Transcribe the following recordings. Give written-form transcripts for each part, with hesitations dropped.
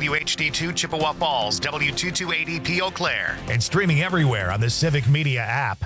WHD2 Chippewa Falls, W228EP Eau Claire. And streaming everywhere on the Civic Media app.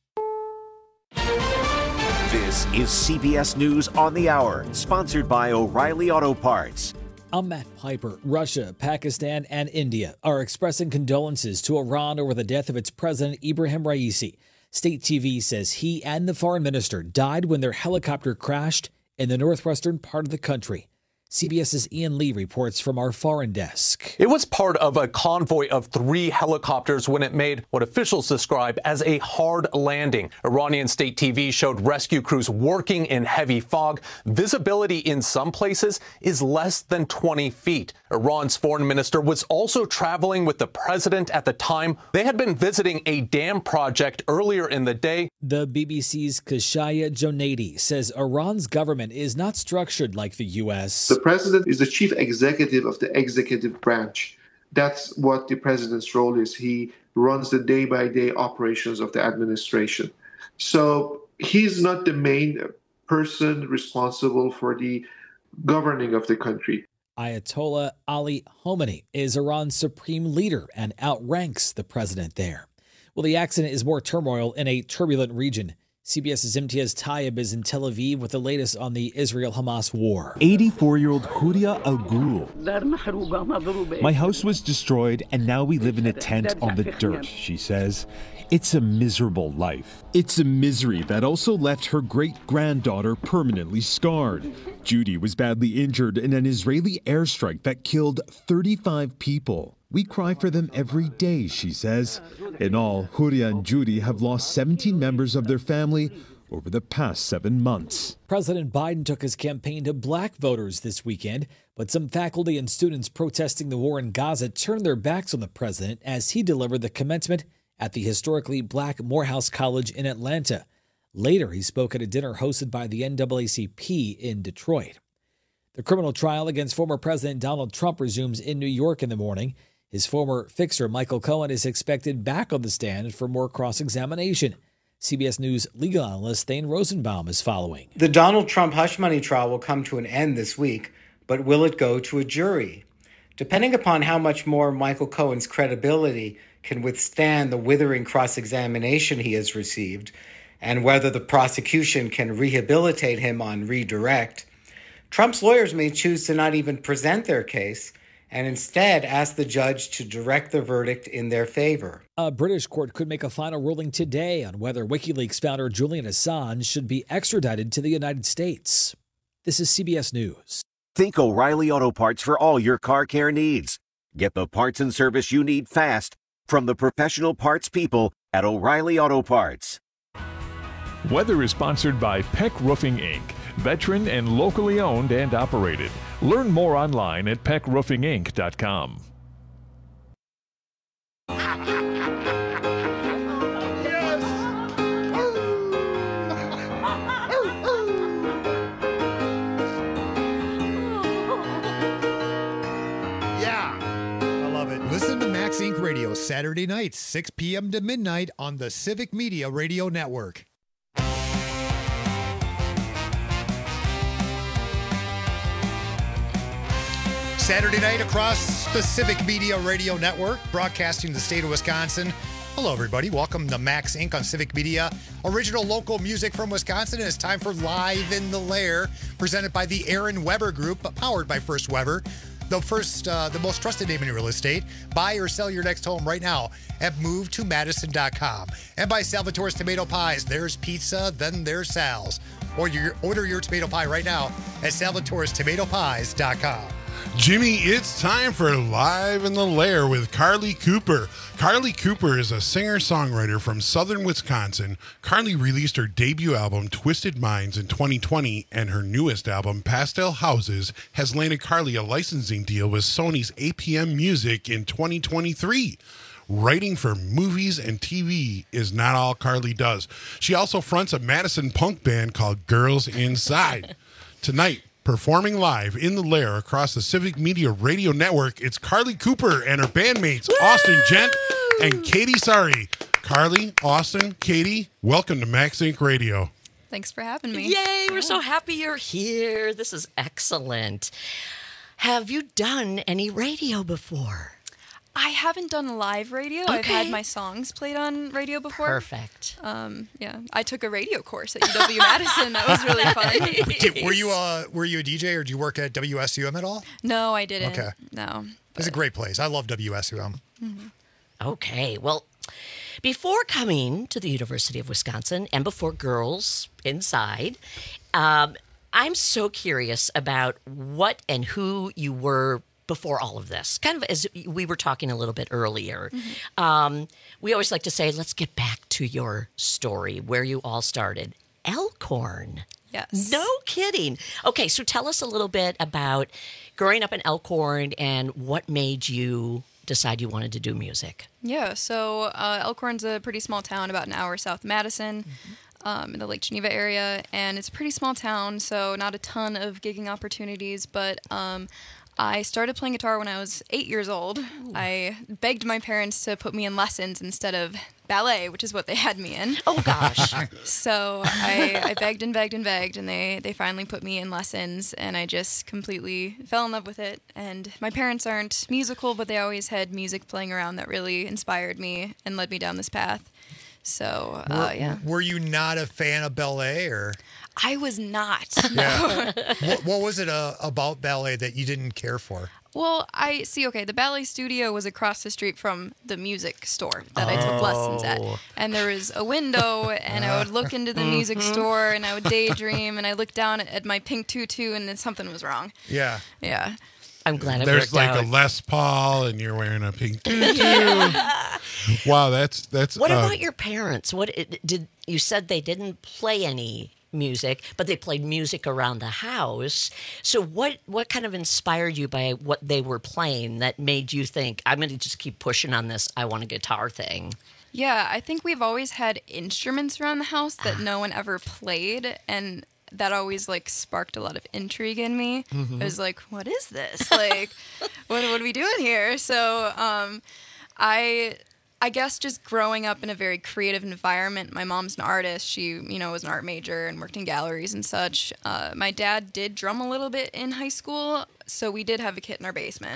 This is CBS News on the Hour, sponsored by O'Reilly Auto Parts. I'm Matt Piper. Russia, Pakistan, and India are expressing condolences to Iran over the death of its president, Ibrahim Raisi. State TV says he and the foreign minister died when their helicopter crashed in the northwestern part of the country. CBS's Ian Lee reports from our foreign desk. It was part of a convoy of 3 helicopters when it made what officials describe as a hard landing. Iranian state TV showed rescue crews working in heavy fog. Visibility in some places is less than 20 feet. Iran's foreign minister was also traveling with the president at the time. They had been visiting a dam project earlier in the day. The BBC's Kashaya Jonaidi says Iran's government is not structured like the U.S. The president is the chief executive of the executive branch. That's what the president's role is. He runs the day-by-day operations of the administration. So he's not the main person responsible for the governing of the country. Ayatollah Ali Khamenei is Iran's supreme leader and outranks the president there. Well, the accident is more turmoil in a turbulent region. CBS's Imtiaz Tayyib is in Tel Aviv with the latest on the Israel-Hamas war. 84-year-old Huria Al-Ghul. My house was destroyed and now we live in a tent on the dirt, she says. It's a miserable life. It's a misery that also left her great-granddaughter permanently scarred. Judy was badly injured in an Israeli airstrike that killed 35 people. We cry for them every day, she says. In all, Huria and Judy have lost 17 members of their family over the past 7 months. President Biden took his campaign to black voters this weekend, but some faculty and students protesting the war in Gaza turned their backs on the president as he delivered the commencement at the historically black Morehouse College in Atlanta. Later, he spoke at a dinner hosted by the NAACP in Detroit. The criminal trial against former President Donald Trump resumes in New York in the morning. His former fixer, Michael Cohen, is expected back on the stand for more cross-examination. CBS News legal analyst Thane Rosenbaum is following. The Donald Trump hush money trial will come to an end this week, but will it go to a jury? Depending upon how much more Michael Cohen's credibility can withstand the withering cross-examination he has received, and whether the prosecution can rehabilitate him on redirect, Trump's lawyers may choose to not even present their case and instead ask the judge to direct the verdict in their favor. A British court could make a final ruling today on whether WikiLeaks founder Julian Assange should be extradited to the United States. This is CBS News. Think O'Reilly Auto Parts for all your car care needs. Get the parts and service you need fast from the professional parts people at O'Reilly Auto Parts. Weather is sponsored by Peck Roofing, Inc., veteran and locally owned and operated. Learn more online at peckroofinginc.com. Listen to Max Inc. Radio Saturday nights, 6 p.m. to midnight on the Civic Media Radio Network. Saturday night across the Civic Media Radio Network, broadcasting the state of Wisconsin. Hello, everybody. Welcome to Max Inc. on Civic Media. Original local music from Wisconsin. And it's time for Live in the Lair, presented by the Aaron Weber Group, powered by First Weber. The most trusted name in real estate. Buy or sell your next home right now at movetomadison.com. And by Salvatore's Tomato Pies. There's pizza, then there's Sal's. Or order your tomato pie right now at salvatorestomatopies.com. Jimmy, it's time for Live in the Lair with Carly Cooper. Carly Cooper is a singer-songwriter from southern Wisconsin. Carly released her debut album, Twisted Minds, in 2020, and her newest album, Pastel Houses, has landed Carly a licensing deal with Sony's APM Music in 2023. Writing for movies and TV is not all Carly does. She also fronts a Madison punk band called Girls Inside. Tonight, performing live in the Lair across the Civic Media Radio Network, it's Carly Cooper and her bandmates, Austin Gent and Katie Sari. Carly, Austin, Katie, welcome to Max Inc. Radio. Thanks for having me. Yay, we're so happy you're here. This is excellent. Have you done any radio before? I haven't done live radio. Okay. I've had my songs played on radio before. Perfect. Yeah, I took a radio course at UW-Madison. That was really fun. Were you a DJ or did you work at WSUM at all? No, I didn't. Okay. No. It's a great place. I love WSUM. Mm-hmm. Okay, well, before coming to the University of Wisconsin and before Girls Inside, I'm so curious about what and who you were before all of this. Kind of as we were talking a little bit earlier. Mm-hmm. We always like to say, let's get back to your story, where you all started. Elkhorn. Yes. No kidding. Okay, so tell us a little bit about growing up in Elkhorn and what made you decide you wanted to do music. Yeah, so Elkhorn's a pretty small town, about an hour south of Madison, in the Lake Geneva area, and it's a pretty small town, so not a ton of gigging opportunities, but I started playing guitar when I was 8 years old. Ooh. I begged my parents to put me in lessons instead of ballet, which is what they had me in. Oh, gosh. So I begged and begged and begged, and they finally put me in lessons, and I just completely fell in love with it. And my parents aren't musical, but they always had music playing around that really inspired me and led me down this path. So, yeah. Were you not a fan of ballet, or? I was not. Yeah. What was it about ballet that you didn't care for? Well, the ballet studio was across the street from the music store that I took lessons at. And there was a window, and I would look into the music store, and I would daydream, and I looked down at my pink tutu, and then something was wrong. Yeah. Yeah. I'm glad it There's worked like out. a Les Paul, and you're wearing a pink tutu. Wow, that's. What about your parents? You said they didn't play any music, but they played music around the house. So what kind of inspired you by what they were playing that made you think, I'm going to just keep pushing on this, I want a guitar thing? Yeah, I think we've always had instruments around the house that no one ever played, and that always sparked a lot of intrigue in me. Mm-hmm. I was like, what is this? What are we doing here? So I guess just growing up in a very creative environment. My mom's an artist. She, was an art major and worked in galleries and such. My dad did drum a little bit in high school, so we did have a kit in our basement.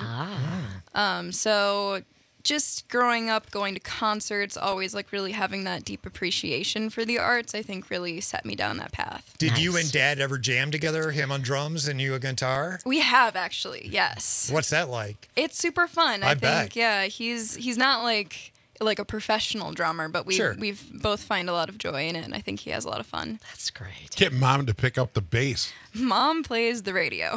So just growing up, going to concerts, always really having that deep appreciation for the arts, I think really set me down that path. Did you and Dad ever jam together, him on drums and you a guitar? We have, actually, yes. What's that like? It's super fun, I think. Bet. Yeah, he's not like a professional drummer, but we've both find a lot of joy in it, and I think he has a lot of fun. That's great. Get Mom to pick up the bass. Mom plays the radio.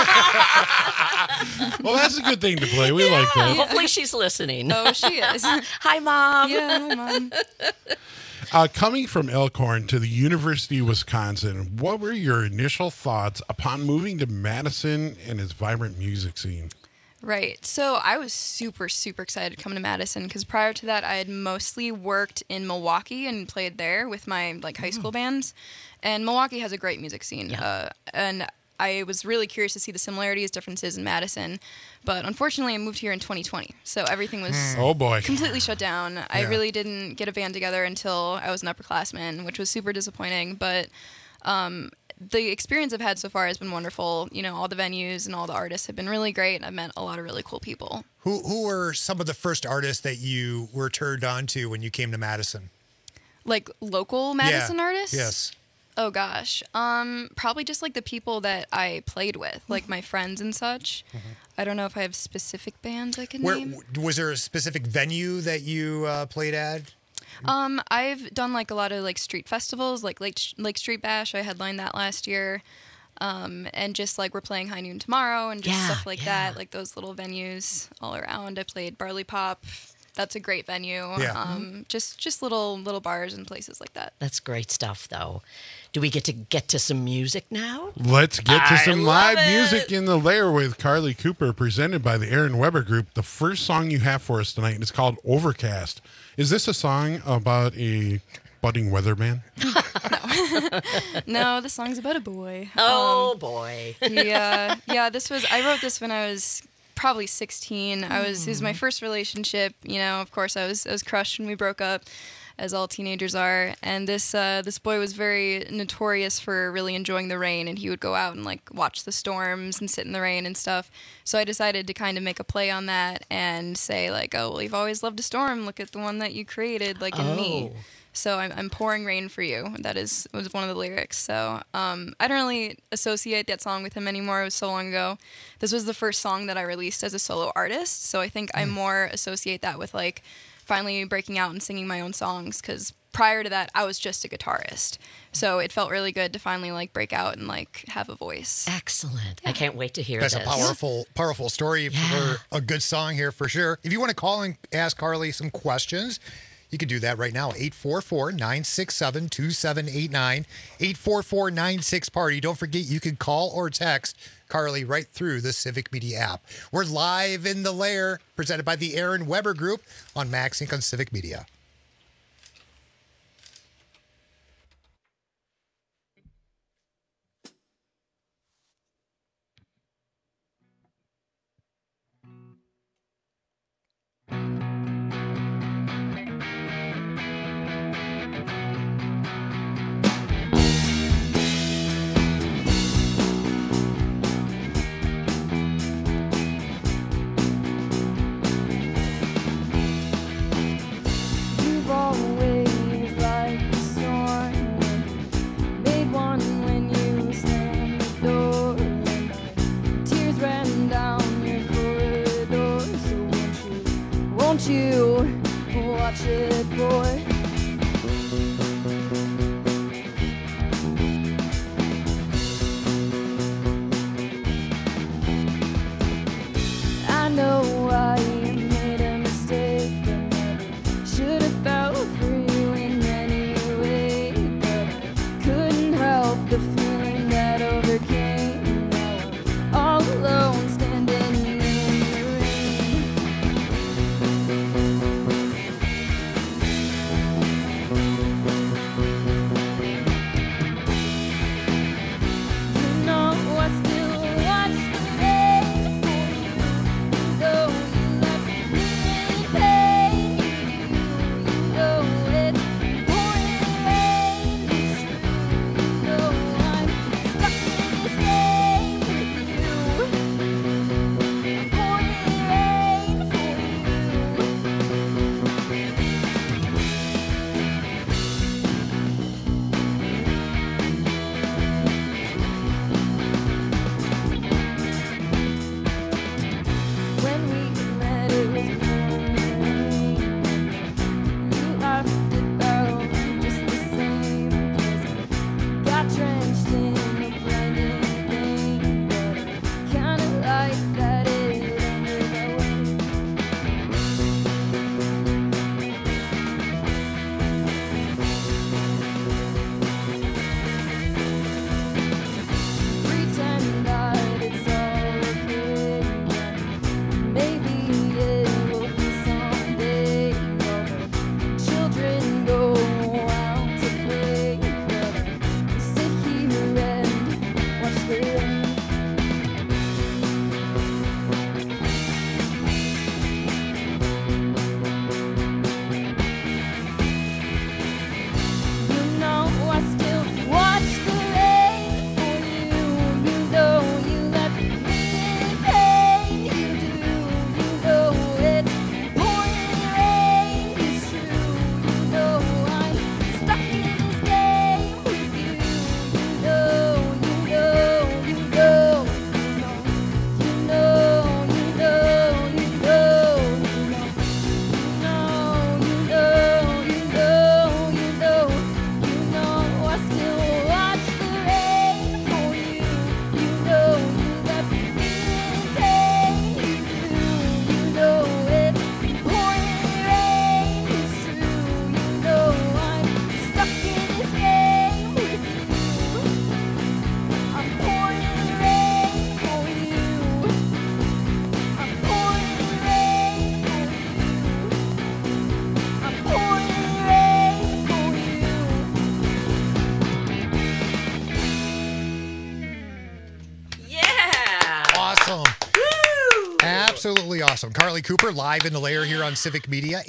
Well, that's a good thing to play. We like that. Hopefully she's listening. Oh, she is. Hi, Mom. Yeah, hi, Mom. Coming from Elkhorn to the University of Wisconsin, what were your initial thoughts upon moving to Madison and its vibrant music scene? Right. So I was super, super excited to come to Madison because prior to that, I had mostly worked in Milwaukee and played there with my high school bands. And Milwaukee has a great music scene. Yeah. And I was really curious to see the similarities, differences in Madison. But unfortunately, I moved here in 2020. So everything was completely shut down. Yeah. I really didn't get a band together until I was an upperclassman, which was super disappointing. But the experience I've had so far has been wonderful. All the venues and all the artists have been really great, and I've met a lot of really cool people. Who were some of the first artists that you were turned on to when you came to Madison? Local Madison artists? Yes. Oh, gosh. Probably just, the people that I played with, my friends and such. Mm-hmm. I don't know if I have specific bands I can name. Was there a specific venue that you played at? I've done a lot of street festivals, like Lake Street Bash. I headlined that last year, and just we're playing High Noon tomorrow and just stuff like that, those little venues all around. I played Barley Pop. That's a great venue. Yeah. Just little bars and places like that. That's great stuff, though. Do we get to some music now? Let's get to some live music in the lair with Carly Cooper, presented by the Aaron Weber Group. The first song you have for us tonight is called Overcast. Is this a song about a budding weatherman? No, the song's about a boy. Oh, boy. Yeah. I wrote this when I was probably 16. It was my first relationship. Of course, I was crushed when we broke up. as all teenagers are. And this boy was very notorious for really enjoying the rain, and he would go out and like watch the storms and sit in the rain and stuff. So I decided to kind of make a play on that and say like, oh, well, you've always loved a storm. Look at the one that you created, like in me. So I'm pouring rain for you. That was one of the lyrics. So I don't really associate that song with him anymore. It was so long ago. This was the first song that I released as a solo artist. So I think I more associate that with like finally breaking out and singing my own songs, because prior to that I was just a guitarist. So it felt really good to finally like break out and like have a voice. Excellent. I can't wait to hear That's this. a powerful story for a good song here for sure. If you want to call and ask Carly some questions, you can do that right now. 844-967-2789. 844-96-PARTY. Don't forget, you can call or text Carly right through the Civic Media app. We're live in the Lair, presented by the Aaron Weber Group on Max Inc. on Civic Media. You watch it, boy. I know I made a mistake, but never should have felt for you in any way. But I couldn't help the feeling that overcame. Now I'm all alone, standing in the rain. Absolutely awesome. Carly Cooper live in the lair here on Civic Media.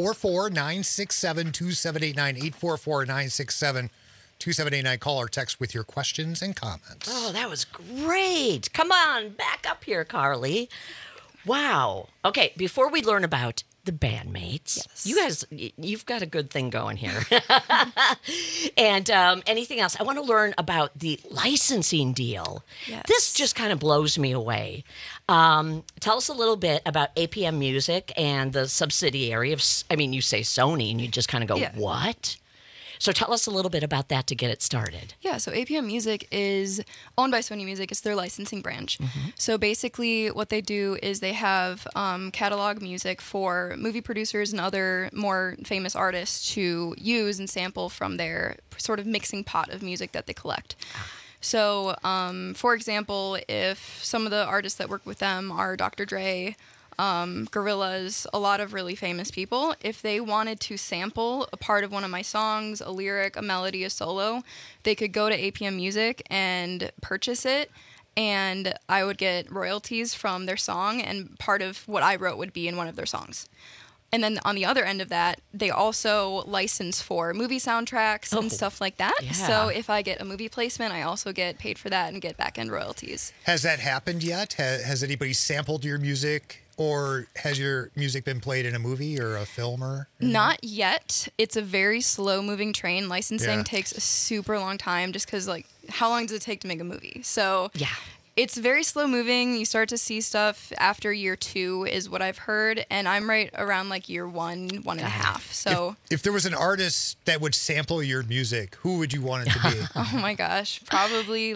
844-967-2789. 844-967-2789. Call or text with your questions and comments. Oh, that was great. Come on, back up here, Carly. Wow. Okay, before we learn about the bandmates, you guys, you've got a good thing going here. And anything else? I want to learn about the licensing deal. Yes. This just kind of blows me away. Tell us a little bit about APM Music and the subsidiary of, you say Sony, and you just kind of go, what? So tell us a little bit about that to get it started. Yeah, so APM Music is owned by Sony Music. It's their licensing branch. So basically what they do is they have catalog music for movie producers and other more famous artists to use and sample from their sort of mixing pot of music that they collect. So, for example, if some of the artists that work with them are Dr. Dre, Gorillaz, a lot of really famous people, if they wanted to sample a part of one of my songs, a lyric, a melody, a solo, they could go to APM Music and purchase it, and I would get royalties from their song, and part of what I wrote would be in one of their songs. And then on the other end of that, they also license for movie soundtracks and stuff like that. Yeah. So if I get a movie placement, I also get paid for that and get back-end royalties. Has that happened yet? Has anybody sampled your music, or has your music been played in a movie or a film or anything? Not yet. It's a very slow-moving train. Licensing Yeah. takes a super long time just because, how long does it take to make a movie? So it's very slow-moving. You start to see stuff after year 2 is what I've heard, and I'm right around, year 1, 1.5. So If there was an artist that would sample your music, who would you want it to be? oh my gosh, probably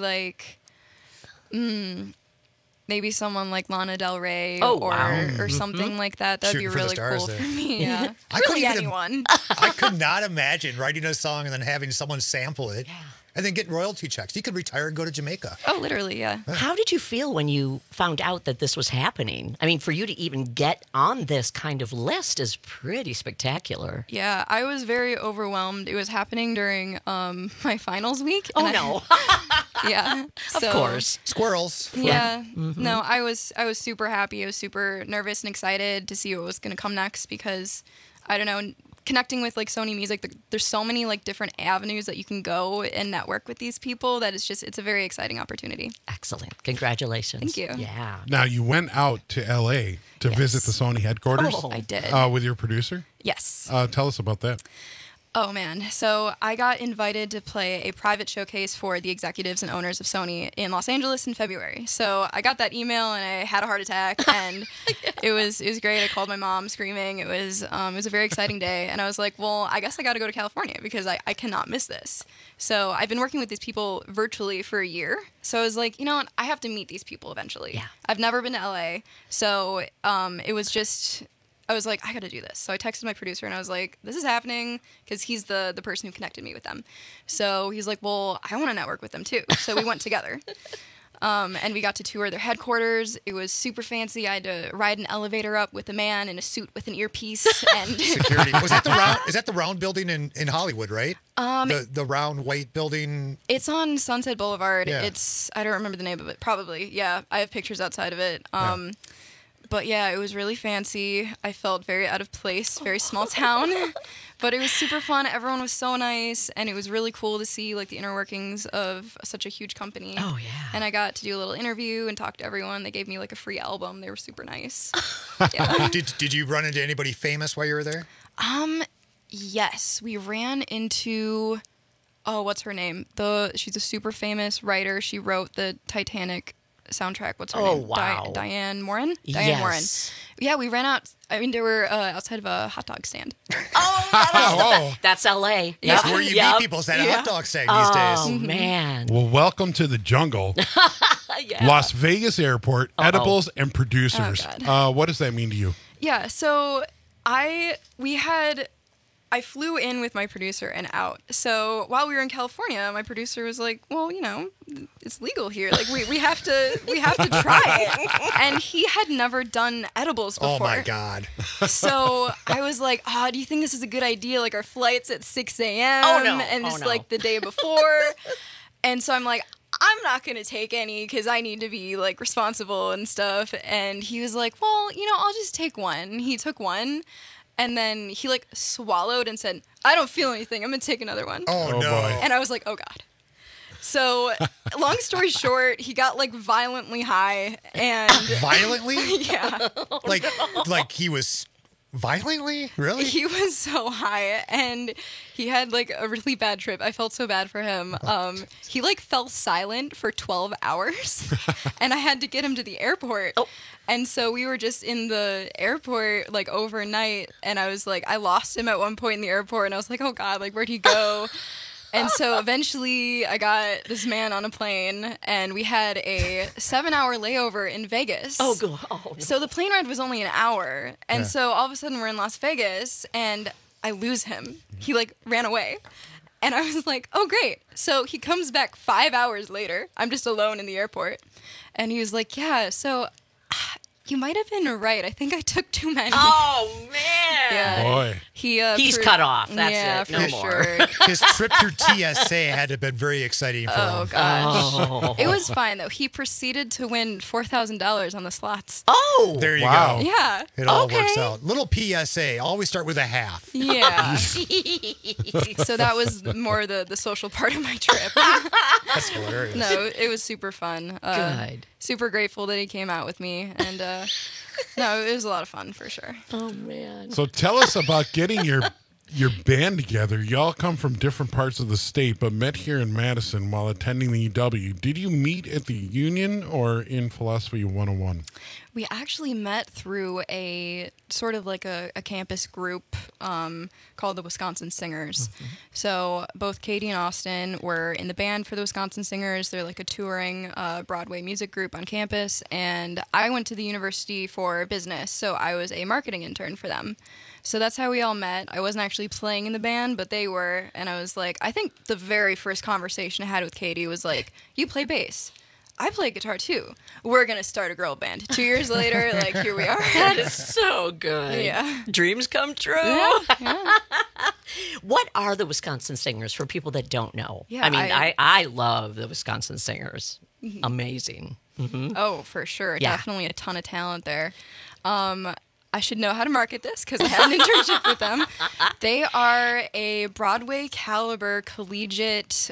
maybe someone like Lana Del Rey or something like that. That'd Shooting be for the really stars cool there. for me. Yeah, I couldn't really even- anyone. I could not imagine writing a song and then having someone sample it and then getting royalty checks. You could retire and go to Jamaica. Oh, literally, yeah. How did you feel when you found out that this was happening? I mean, for you to even get on this kind of list is pretty spectacular. Yeah, I was very overwhelmed. It was happening during my finals week. Oh, and no. Yeah. Of course. Squirrels. Yeah. No, I was super happy. I was super nervous and excited to see what was going to come next because, I don't know, connecting with Sony Music, there's so many different avenues that you can go and network with these people that it's a very exciting opportunity. Excellent. Congratulations. Thank you. Yeah. Now, you went out to L.A. to visit the Sony headquarters. Oh, I did. With your producer? Yes. Tell us about that. Oh, man. So I got invited to play a private showcase for the executives and owners of Sony in Los Angeles in February. So I got that email and I had a heart attack and it was great. I called my mom screaming. It was a very exciting day. And I was like, well, I guess I got to go to California because I cannot miss this. So I've been working with these people virtually for a year. So I was like, you know what? I have to meet these people eventually. Yeah. I've never been to LA. So it was just... I was like, I got to do this. So I texted my producer and I was like, this is happening because he's the person who connected me with them. So he's like, well, I want to network with them too. So we went together. And we got to tour their headquarters. It was super fancy. I had to ride an elevator up with a man in a suit with an earpiece and security. Was that the round? Is that the round building in Hollywood, right? The round white building. It's on Sunset Boulevard. Yeah. I don't remember the name of it. Probably, yeah. I have pictures outside of it. But yeah, it was really fancy. I felt very out of place, very small town. But it was super fun. Everyone was so nice. And it was really cool to see the inner workings of such a huge company. Oh, yeah. And I got to do a little interview and talk to everyone. They gave me a free album. They were super nice. Did you run into anybody famous while you were there? Yes. We ran into... Oh, what's her name? She's a super famous writer. She wrote the Titanic soundtrack. What's her name? Wow. Diane Morin? Yes. Morin. Yeah, we ran out. They were outside of a hot dog stand. That's LA. That's where you meet people. Is that a hot dog stand these days? Oh, man. Well, welcome to the jungle. Las Vegas Airport, edibles and producers. Oh, what does that mean to you? Yeah, so I flew in with my producer and out. So while we were in California, my producer was like, well, it's legal here. We have to try it. And he had never done edibles before. Oh my God. So I was like, do you think this is a good idea? Our flight's at 6 a.m. Oh, no. And it's no. the day before. And so I'm like, I'm not going to take any because I need to be like responsible and stuff. And he was like, well, I'll just take one. And he took one. And then he like swallowed and said, I don't feel anything. I'm going to take another one. Oh, no. Boy. And I was like, oh, God. So long story short, he got like violently high and violently? Yeah. Like he was violently? Really? He was so high and he had like a really bad trip. I felt so bad for him. He like fell silent for 12 hours and I had to get him to the airport. Oh. And so we were just in the airport like overnight and I was like, I lost him at one point in the airport and I was like, oh God, like where'd he go? And so eventually I got this man on a plane and we had a 7-hour layover in Vegas. Oh, God. Oh, no. So the plane ride was only an hour. And so all of a sudden we're in Las Vegas and I lose him. He like ran away. And I was like, oh, great. So he comes back 5 hours later. I'm just alone in the airport. And he was like, yeah, so you might have been right. I think I took too many. Oh, man. Yeah. Boy. He's cut off. That's it. No more. Sure. His trip through TSA had to have been very exciting for him. Oh, gosh. It was fine, though. He proceeded to win $4,000 on the slots. Oh. There you Wow. go. Yeah. It all works out. Little PSA. Always start with a half. Yeah. So that was more the social part of my trip. That's hilarious. No, it was super fun. Good. Super grateful that he came out with me. And no, it was a lot of fun for sure. Oh, man. So tell us about getting your band together. Y'all come from different parts of the state, but met here in Madison while attending the UW. Did you meet at the Union or in Philosophy 101? We actually met through a sort of like a campus group called the Wisconsin Singers. Mm-hmm. So both Katie and Austin were in the band for the Wisconsin Singers. They're like a touring Broadway music group on campus. And I went to the university for business, so I was a marketing intern for them. So that's how we all met. I wasn't actually playing in the band, but they were. And I was like, I think the very first conversation I had with Katie was like, you play bass. I play guitar too. We're going to start a girl band. 2 years later, like, here we are. That is so good. Yeah. Dreams come true. Yeah. What are the Wisconsin Singers for people that don't know? Yeah, I mean, I love the Wisconsin Singers. Mm-hmm. Amazing. Mm-hmm. Oh, for sure. Yeah. Definitely a ton of talent there. I should know how to market this because I had an internship with them. They are a Broadway caliber collegiate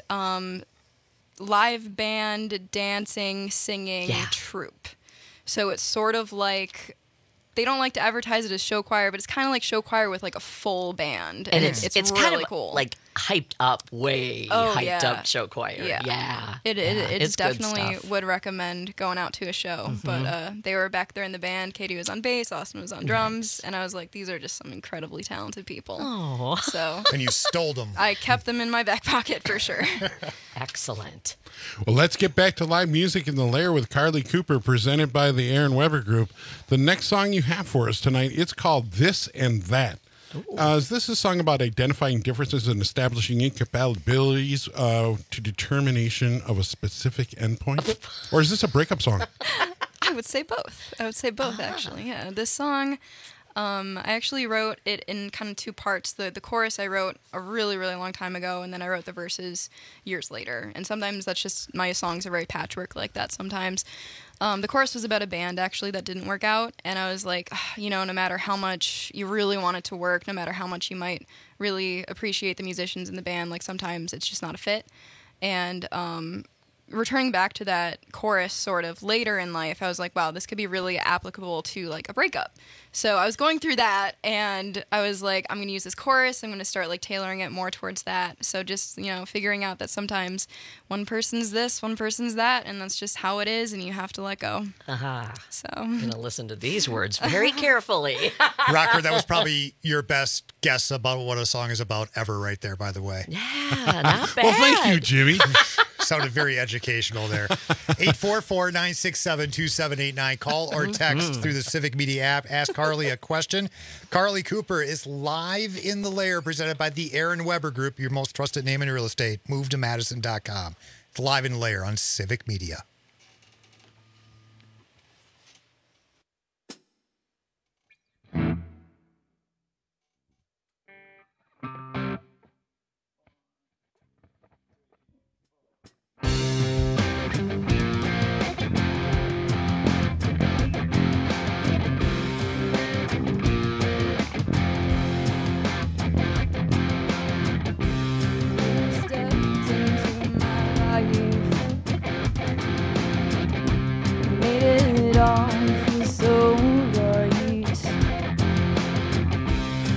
live band, dancing, singing troupe. So it's sort of like, they don't like to advertise it as show choir, but it's kind of like show choir with like a full band. And it's really kind of cool. Like hyped up, up show choir. Yeah. It's It's good definitely stuff. would recommend going out to a show. Mm-hmm. But they were back there in the band. Katie was on bass, Austin was on drums, and I was like, these are just some incredibly talented people. Oh. So And you stole them. I kept them in my back pocket for sure. Excellent. Well, let's get back to live music in the Lair with Carly Cooper, presented by the Aaron Weber Group. The next song you have for us tonight, it's called This and That. Is this a song about identifying differences and establishing incompatibilities to determination of a specific endpoint? Or is this a breakup song? I would say both. Actually. Yeah. This song, I actually wrote it in kind of two parts. The chorus I wrote a really, really long time ago, and then I wrote the verses years later. And sometimes that's just, my songs are very patchwork like that sometimes. The chorus was about a band, actually, that didn't work out. And I was like, no matter how much you really want it to work, no matter how much you might really appreciate the musicians in the band, like sometimes it's just not a fit. And returning back to that chorus sort of later in life, I was like, wow, this could be really applicable to like a breakup. So I was going through that and I was like, I'm going to use this chorus. I'm going to start like tailoring it more towards that. So just, figuring out that sometimes one person's this, one person's that, and that's just how it is and you have to let go. So I'm going to listen to these words very carefully. Rocker, that was probably your best guess about what a song is about ever right there, by the way. Yeah, not bad. Well, thank you, Jimmy. Sounded very educational there. 844-967-2789. Call or text through the Civic Media app. Ask Carly a question. Carly Cooper is live in the Lair, presented by the Aaron Weber Group, your most trusted name in real estate. Move to Madison.com. It's live in the Lair on Civic Media.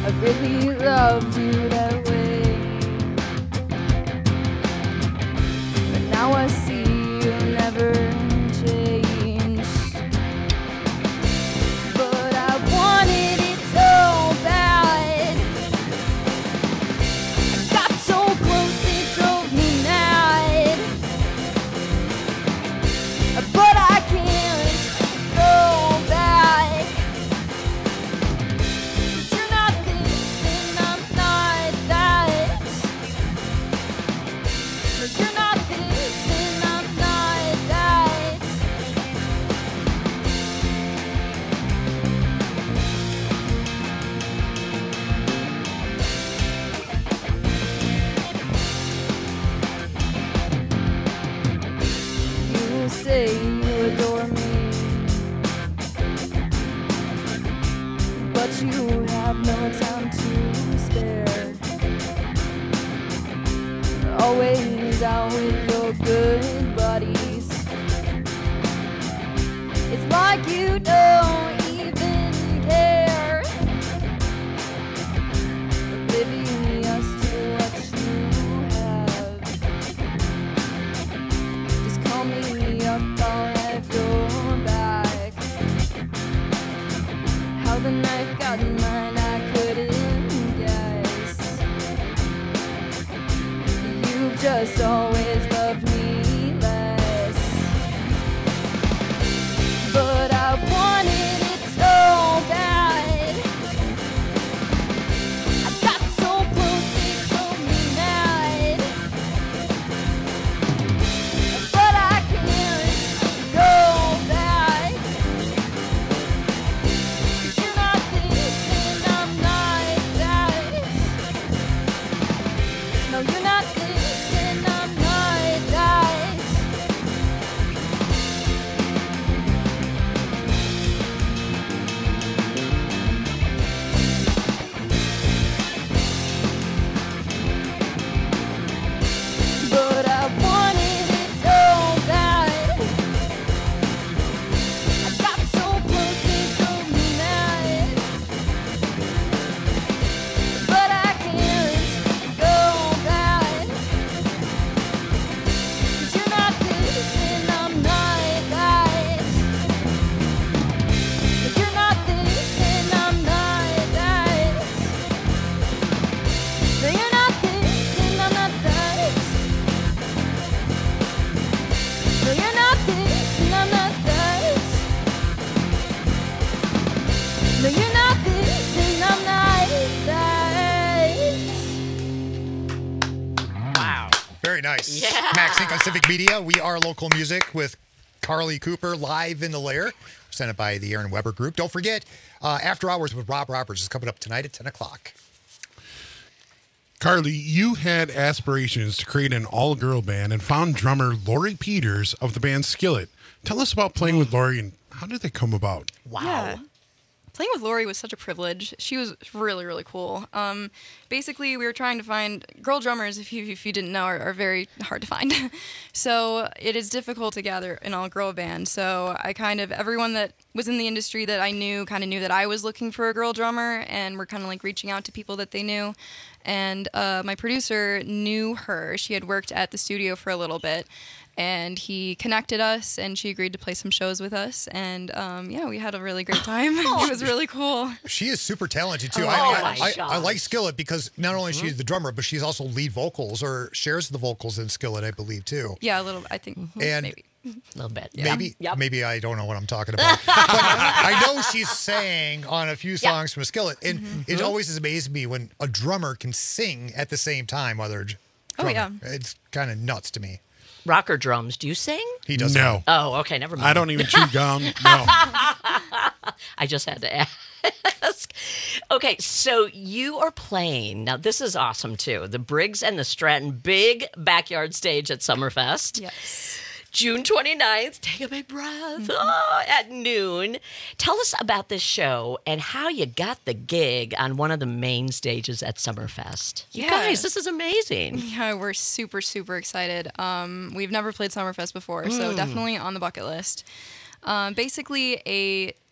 I really loved you that way. But now I see you never changed. But I wanted it so bad. I got so close it drove me mad. But I can't go back. 'Cause you're not this and I'm not that. No, you're not this and I'm not that. You say you adore me, but you have no time to spare. Always out with your good buddies. It's like you don't even care. Oblivious to what you have. Just call me up, I'll have your back. How the night got mine, I couldn't guess. You've just always loved me less. But I wanted it so bad. I got so close it drove me mad. But I can't go back. 'Cause you're not this and I'm not that. No, you're not this and I'm not that. But I wanted it so bad. I got so close it drove me mad. But I can't go back. 'Cause you're not this and I'm not that. No, you're not this and I'm not that. No, you're not this and I'm not that. No, you're not this and I'm not that. No, you're not this and I'm not that. Wow. Very nice. Yeah. Max Inc. on Civic Media. We are local music with Carly Cooper live in the lair, presented by the Aaron Weber Group. Don't forget, After Hours with Rob Roberts is coming up tonight at 10 o'clock. Carly, you had aspirations to create an all-girl band and found drummer Lori Peters of the band Skillet. Tell us about playing with Lori and how did they come about? Wow. Yeah. Playing with Lori was such a privilege. She was really, really cool. Basically, we were trying to find girl drummers. If you didn't know, are very hard to find. So it is difficult to gather an all-girl band. So I everyone that was in the industry that I knew kind of knew that I was looking for a girl drummer, and we're kind of like reaching out to people that they knew. And my producer knew her. She had worked at the studio for a little bit. And he connected us, and she agreed to play some shows with us. And yeah, we had a really great time. It was really cool. She is super talented too. Oh, I like Skillet because not only is she the drummer, but she's also lead vocals or shares the vocals in Skillet, I believe, too. Yeah, a little. I think And maybe. A little bit. Yeah. Maybe I don't know what I'm talking about. But I know she's sang on a few songs from Skillet, and it always has amazed me when a drummer can sing at the same time while they're drumming. Oh, yeah. It's kind of nuts to me. Rocker drums. Do you sing? He does. No. Oh, okay. Never mind. I don't even chew gum. No. I just had to ask. Okay, so you are playing. Now, this is awesome, too. The Briggs and the Stratton big backyard stage at Summerfest. Yes. June 29th, take a big breath, at noon. Tell us about this show and how you got the gig on one of the main stages at Summerfest. You guys, this is amazing. Yeah, we're super, super excited. We've never played Summerfest before, so definitely on the bucket list. Basically,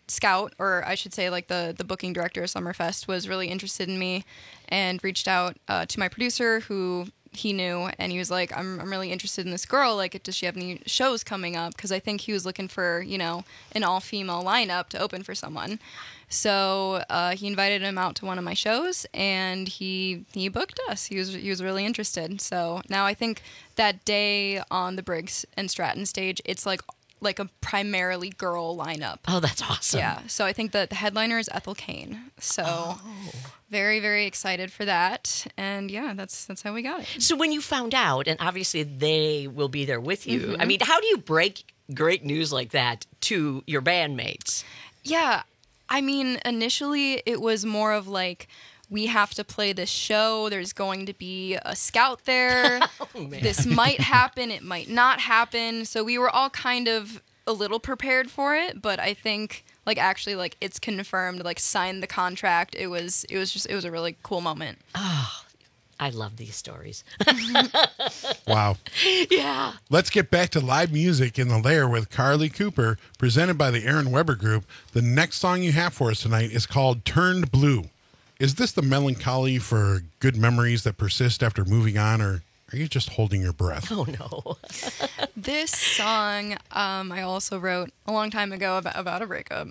Scout, or I should say like the booking director of Summerfest, was really interested in me and reached out to my producer, who he knew, and he was like, I'm really interested in this girl. Like, does she have any shows coming up? Because I think he was looking for, an all-female lineup to open for someone. So he invited him out to one of my shows, and he booked us. He was really interested. So now I think that day on the Briggs and Stratton stage, it's like a primarily girl lineup. Oh, that's awesome. Yeah. So I think that the headliner is Ethel Cain. So very, very excited for that. And yeah, that's how we got it. So when you found out, and obviously they will be there with you, I mean, how do you break great news like that to your bandmates? Yeah. I mean, initially it was more of like, we have to play this show. There's going to be a scout there. This might happen. It might not happen. So we were all kind of a little prepared for it. But I think, actually, it's confirmed. Signed the contract. It was a really cool moment. Oh, I love these stories. Wow. Yeah. Let's get back to live music in the Lair with Carly Cooper, presented by the Aaron Weber Group. The next song you have for us tonight is called Turned Blue. Is this the melancholy for good memories that persist after moving on, or are you just holding your breath? Oh, no. This song I also wrote a long time ago about a breakup.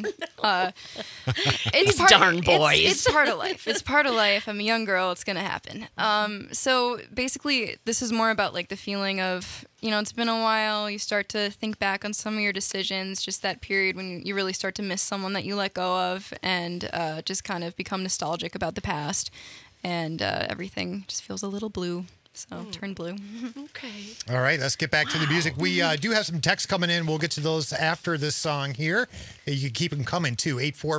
These darn boys. It's part of life. It's part of life. I'm a young girl. It's going to happen. So basically, this is more about the feeling of, it's been a while. You start to think back on some of your decisions, just that period when you really start to miss someone that you let go of, and just kind of become nostalgic about the past. And everything just feels a little blue. So turn blue. Okay. All right, let's get back to the music. We do have some texts coming in. We'll get to those after this song here. You can keep them coming too.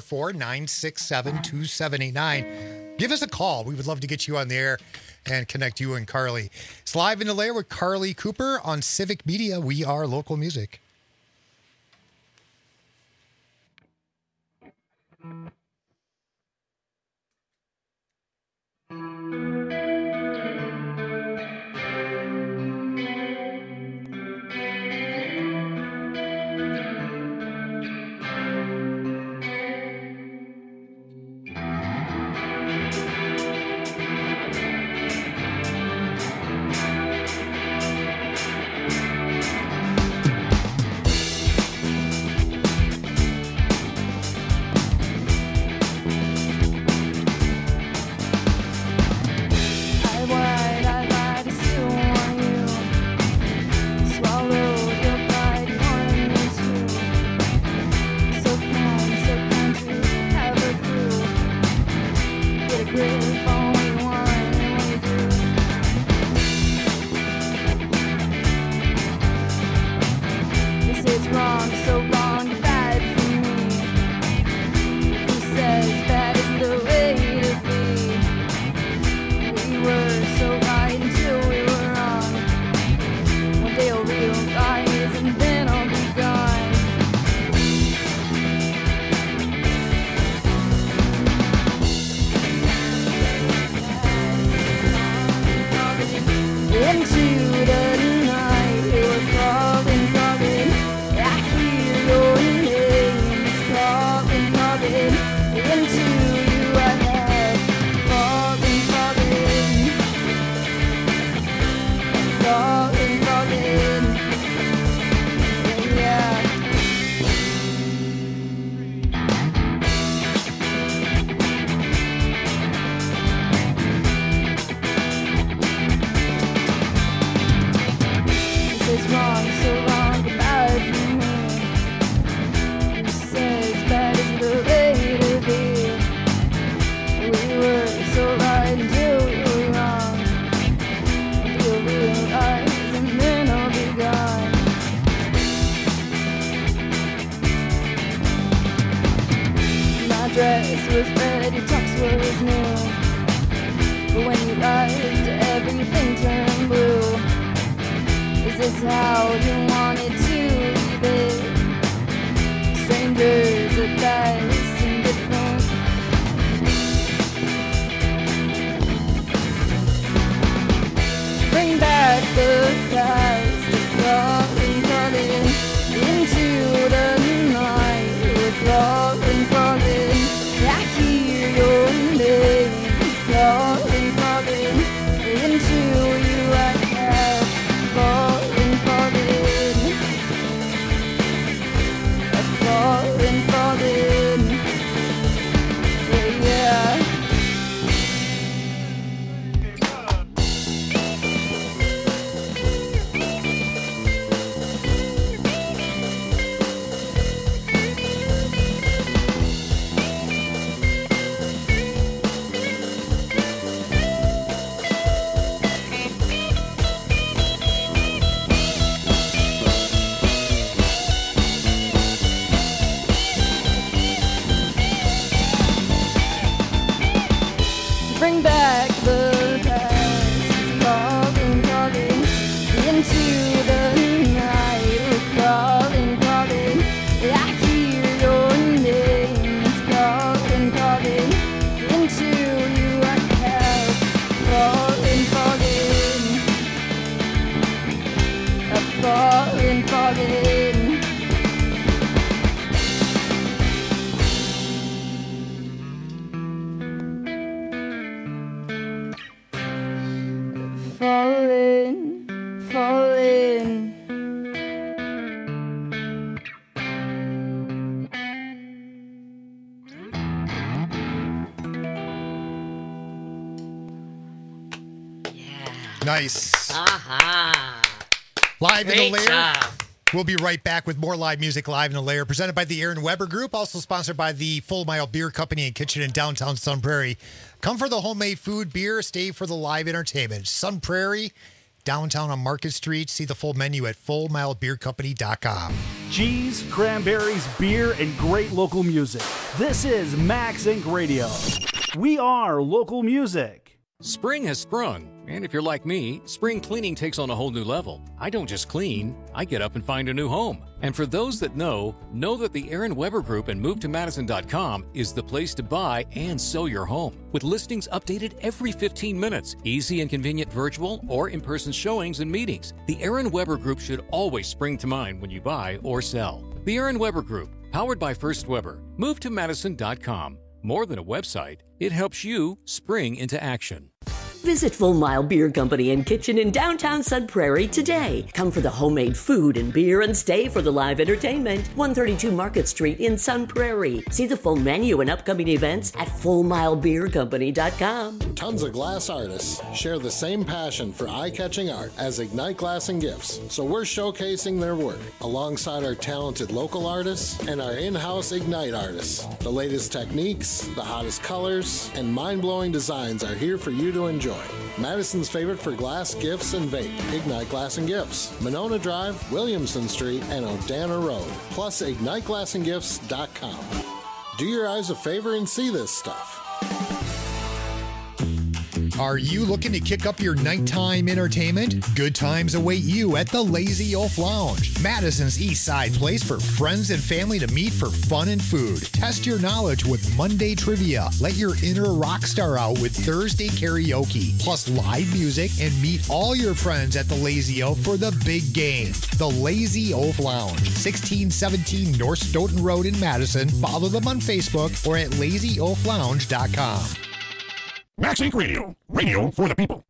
844-967-2789. Give us a call. We would love to get you on the air and connect you and Carly. It's Live in the Lair with Carly Cooper on Civic Media. We are local music. Into the night with love. bring back the past. It's calling, calling into the night. We're calling, calling. I hear your name. It's calling, calling into you. I have fallen, fallen. I've fallen, fallen. Falling, falling. Nice. Aha. Live Great in the Lair. job. We'll be right back with more live music live in the Lair, presented by the Aaron Weber Group, also sponsored by the Full Mile Beer Company and Kitchen in downtown Sun Prairie. Come for the homemade food, beer, stay for the live entertainment. Sun Prairie, downtown on Market Street. See the full menu at fullmilebeercompany.com. Cheese, cranberries, beer, and great local music. This is Max Inc. Radio. We are local music. Spring has sprung, and if you're like me, spring cleaning takes on a whole new level. I don't just clean, I get up and find a new home. And for those that know that the Aaron Weber Group and MoveToMadison.com is the place to buy and sell your home. With listings updated every 15 minutes, easy and convenient virtual or in-person showings and meetings, the Aaron Weber Group should always spring to mind when you buy or sell. The Aaron Weber Group, powered by First Weber. MoveToMadison.com. More than a website, it helps you spring into action. Visit Full Mile Beer Company and Kitchen in downtown Sun Prairie today. Come for the homemade food and beer and stay for the live entertainment. 132 Market Street in Sun Prairie. See the full menu and upcoming events at fullmilebeercompany.com. Tons of glass artists share the same passion for eye-catching art as Ignite Glass and Gifts, so we're showcasing their work alongside our talented local artists and our in-house Ignite artists. The latest techniques, the hottest colors, and mind-blowing designs are here for you to enjoy. Madison's favorite for glass, gifts, and vape. Ignite Glass and Gifts. Monona Drive, Williamson Street, and Odana Road. Plus, IgniteGlassandGifts.com. Do your eyes a favor and see this stuff. Are you looking to kick up your nighttime entertainment? Good times await you at the Lazy Oaf Lounge, Madison's East Side place for friends and family to meet for fun and food. Test your knowledge with Monday trivia. Let your inner rock star out with Thursday karaoke, plus live music, and meet all your friends at the Lazy Oaf for the big game. The Lazy Oaf Lounge, 1617 North Stoughton Road in Madison. Follow them on Facebook or at lazyoaflounge.com. Max Inc. Radio. Radio for the people.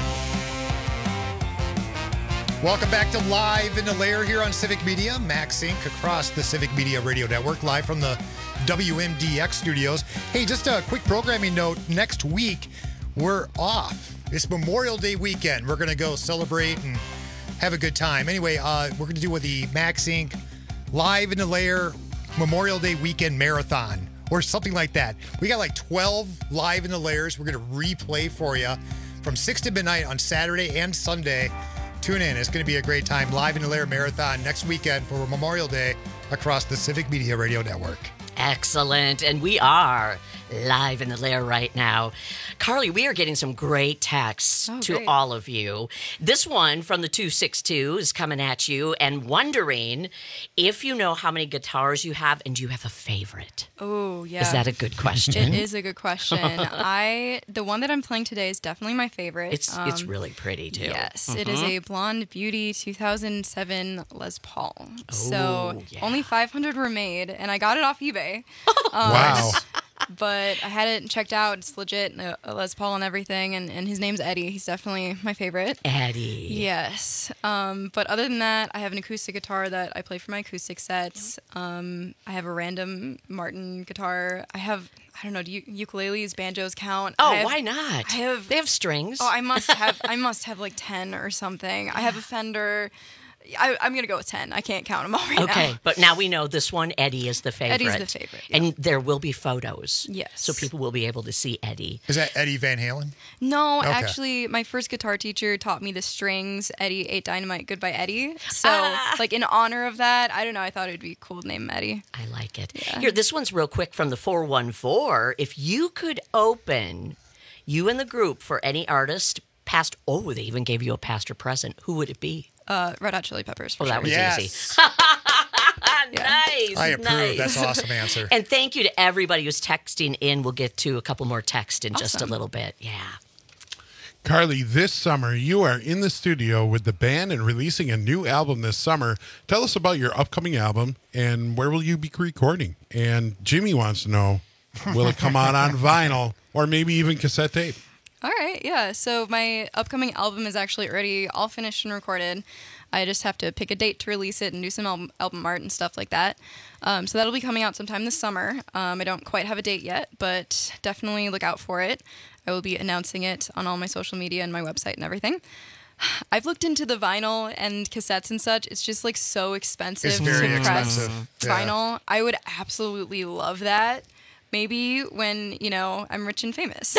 Welcome back to Live in the Lair here on Civic Media. Max Inc. across the Civic Media Radio Network, live from the WMDX studios. Hey, just a quick programming note. Next week, we're off. It's Memorial Day weekend. We're going to go celebrate and have a good time. Anyway, we're going to do with the Max Inc. Live in the Lair Memorial Day weekend marathon, or something like that. We got like 12 Live in the Lairs we're going to replay for you from 6 to midnight on Saturday and Sunday. Tune in. It's going to be a great time. Live in the Lair Marathon next weekend for Memorial Day across the Civic Media Radio Network. Excellent. And we are live in the Lair right now. Carly, we are getting some great texts to all of you. This one from the 262 is coming at you and wondering if you know how many guitars you have and do you have a favorite? Oh, yeah. Is that a good question? It is a good question. The one that I'm playing today is definitely my favorite. It's really pretty too. Yes, it is a Blonde Beauty 2007 Les Paul. Only 500 were made, and I got it off eBay. Wow. But I had it checked out. It's legit, a Les Paul and everything. And his name's Eddie. He's definitely my favorite. Eddie. Yes. But other than that, I have an acoustic guitar that I play for my acoustic sets. I have a random Martin guitar. I don't know, do ukuleles, banjos count? Why not? They have strings. Oh, I must have like 10 or something. I have a Fender. I'm going to go with 10. I can't count them all right now. Okay, but now we know this one, Eddie, is the favorite. Eddie's the favorite, yeah. And there will be photos. Yes. So people will be able to see Eddie. Is that Eddie Van Halen? No, actually, my first guitar teacher taught me the strings, Eddie 8 Dynamite, Goodbye Eddie. So, like, in honor of that, I don't know, I thought it would be cool to name him Eddie. I like it. Yeah. Here, this one's real quick from the 414. If you could open you and the group for any artist, past, they even gave you a past or present. Who would it be? Red Hot Chili Peppers. For that was Yes. easy. Nice. I approve. Nice. That's an awesome answer. And thank you to everybody who's texting in. We'll get to a couple more texts in just a little bit. Yeah. Carly, this summer you are in the studio with the band and releasing a new album this summer. Tell us about your upcoming album and where will you be recording? And Jimmy wants to know, will it come out on vinyl or maybe even cassette tape? All right, yeah. So my upcoming album is actually already all finished and recorded. I just have to pick a date to release it and do some album art and stuff like that. So that'll be coming out sometime this summer. I don't quite have a date yet, but definitely look out for it. I will be announcing it on all my social media and my website and everything. I've looked into the vinyl and cassettes and such. It's just like so expensive It's very to press expensive. Yeah. vinyl. I would absolutely love that. Maybe when, I'm rich and famous.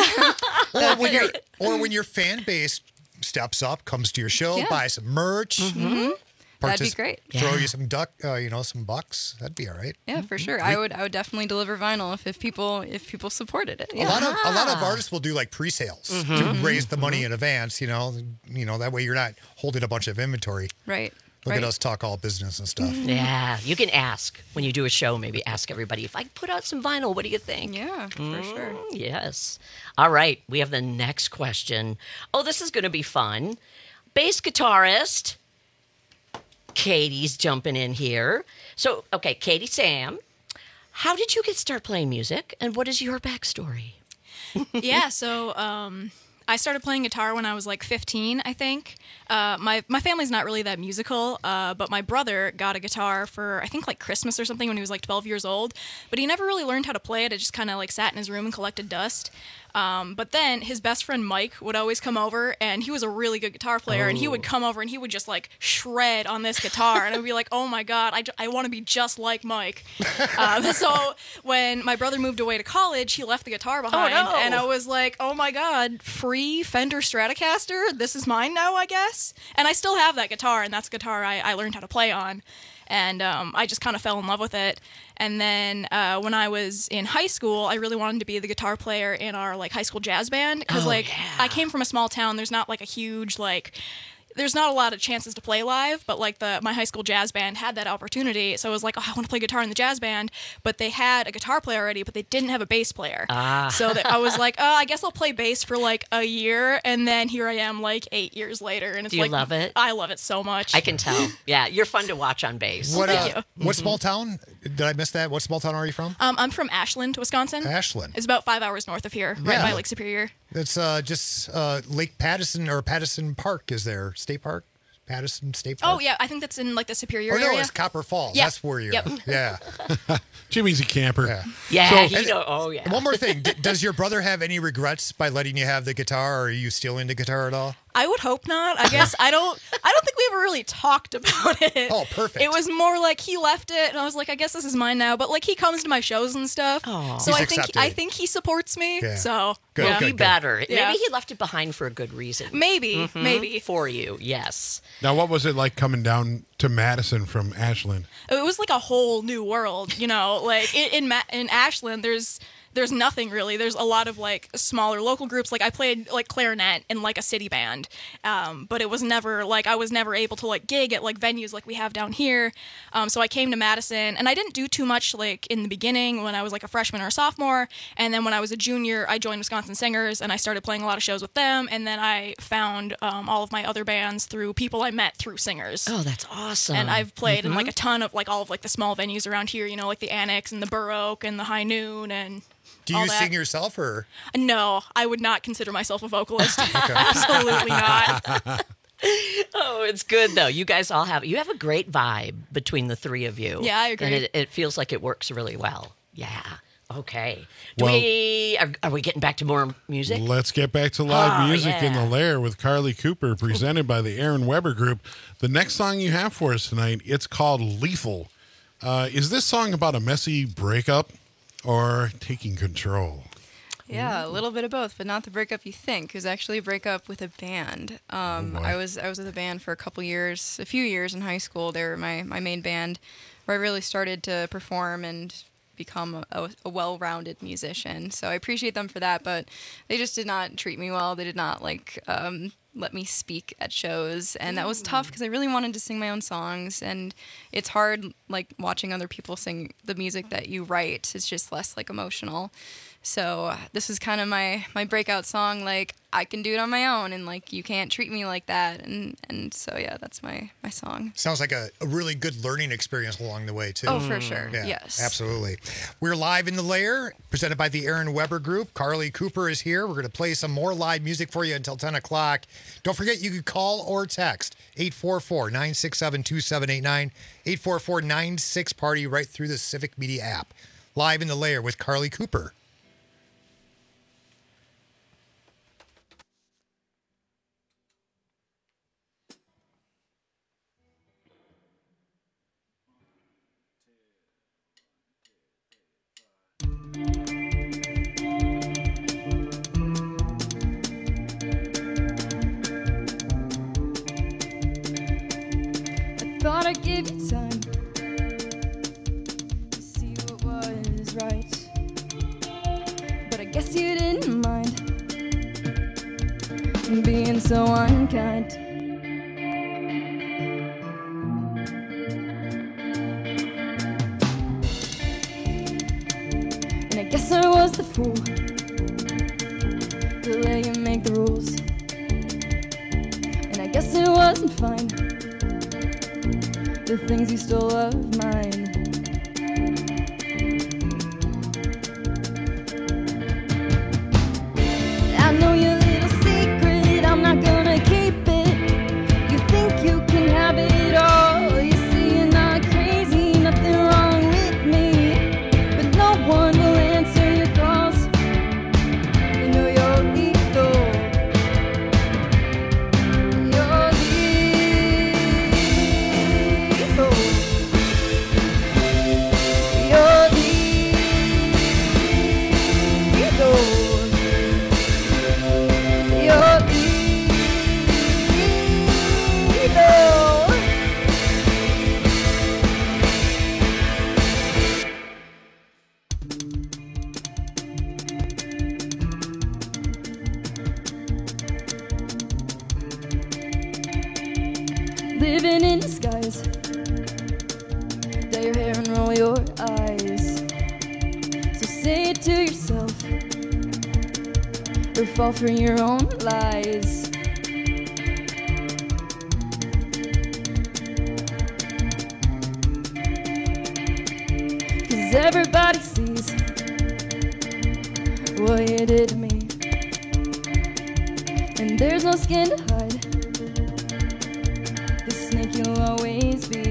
or when your fan base steps up, comes to your show, buy some merch. Mm-hmm. That'd be great. Throw you some some bucks. That'd be all right. Yeah, for sure. I would definitely deliver vinyl if people supported it. A lot of artists will do like pre-sales to raise the money in advance. That way you're not holding a bunch of inventory. Right. Look at us talk all business and stuff. Yeah, you can ask when you do a show. Maybe ask everybody, if I put out some vinyl, what do you think? Yeah, for sure. Yes. All right, we have the next question. Oh, this is going to be fun. Bass guitarist Katie's jumping in here. So, okay, Katie Sam, how did you get started playing music, and what is your backstory? Yeah, so I started playing guitar when I was like 15, I think. My family's not really that musical, but my brother got a guitar for, I think, like Christmas or something when he was like 12 years old. But he never really learned how to play it. It just kind of like sat in his room and collected dust. But then his best friend Mike would always come over, and he was a really good guitar player, and he would come over and he would just like shred on this guitar, and I'd be like, oh my God, I want to be just like Mike. So when my brother moved away to college, he left the guitar behind, and I was like, oh my God, free Fender Stratocaster? This is mine now, I guess? And I still have that guitar, and that's the guitar I learned how to play on. And I just kind of fell in love with it. And then when I was in high school, I really wanted to be the guitar player in our like high school jazz band because I came from a small town. There's not like a huge there's not a lot of chances to play live, but like my high school jazz band had that opportunity. So I was like, I want to play guitar in the jazz band, but they had a guitar player already, but they didn't have a bass player. So I was like, I guess I'll play bass for like a year, and then here I am like 8 years later, and it's Do you love it? I love it so much. I can tell. Yeah, you're fun to watch on bass. What small town? Did I miss that? What small town are you from? I'm from Ashland, Wisconsin. Ashland. It's about 5 hours north of here, right by Lake Superior. It's just Lake Pattison or Pattison Park is there. State Park? Pattison State Park? Oh, yeah. I think that's in like the Superior no, area. it's Copper Falls. Yeah. That's where you're Yep. Yeah. Jimmy's a camper. Yeah. One more thing. Does your brother have any regrets by letting you have the guitar, or are you still into guitar at all? I would hope not. I guess I don't think we ever really talked about it. Oh, perfect. It was more like he left it, and I was like, I guess this is mine now. But like he comes to my shows and stuff, so I think he supports me. Yeah. So Good. Well, be better. Yeah. Maybe he left it behind for a good reason. Maybe for you. Yes. Now, what was it like coming down to Madison from Ashland? It was like a whole new world, Like in Ashland, there's nothing really. There's a lot of like smaller local groups. Like I played like clarinet in like a city band, but it was never like I was never able to like gig at like venues like we have down here. So I came to Madison, and I didn't do too much like in the beginning when I was like a freshman or a sophomore. And then when I was a junior, I joined Wisconsin Singers, and I started playing a lot of shows with them. And then I found all of my other bands through people I met through Singers. Oh, that's awesome. And I've played in like a ton of like all of like the small venues around here. Like the Annex and the Burr Oak and the High Noon and. Do you sing yourself, or? No, I would not consider myself a vocalist. Absolutely not. Oh, it's good though. You guys all have a great vibe between the three of you. Yeah, I agree. And it feels like it works really well. Yeah. Okay. Are we getting back to more music? Let's get back to live music in the Lair with Carly Cooper, presented by the Aaron Weber Group. The next song you have for us tonight, it's called Lethal. Is this song about a messy breakup or taking control? Yeah, a little bit of both, but not the breakup you think. It was actually a breakup with a band. I was with a band for a few years in high school. They were my main band, where I really started to perform and become a well-rounded musician. So I appreciate them for that, but they just did not treat me well. They did not let me speak at shows, and that was tough because I really wanted to sing my own songs, and it's hard like watching other people sing the music that you write. It's just less like emotional. So this is kind of my breakout song, like I can do it on my own, and like you can't treat me like that, and so yeah, that's my song. Sounds like a really good learning experience along the way too. Oh, for sure. Yeah, Yes. absolutely. We're live in the Lair, presented by the Aaron Weber Group. Carly Cooper is here. We're going to play some more live music for you until 10 o'clock. Don't forget, you can call or text 844-967-2789, 844-96-PARTY right through the Civic Media app. Live in the Lair with Carly Cooper. Thought I'd give you time to see what was right, but I guess you didn't mind being so unkind. And I guess I was the fool to let you make the rules, and I guess it wasn't fine, the things you stole of mine. I know your little secret, I'm not gonna keep it. You think you can have it all. You see you're not crazy, nothing wrong with me, but no one will answer your calls. You know you're lethal. You're lethal. You're lethal. You're lethal. Living in disguise, dye your hair and roll your eyes. So say it to yourself, or fall for your own lies. Cause everybody sees what you did to me, and there's no skin to hide. The snake you'll always be.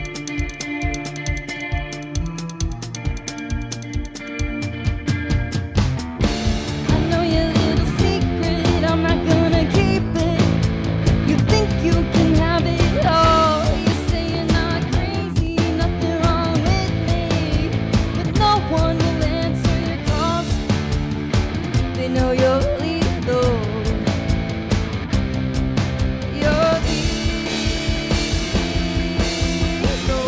I know your little secret, I'm not gonna keep it. You think you can have it all. You say you're not crazy, nothing wrong with me, but no one will answer your calls. They know you're lethal. You're lethal.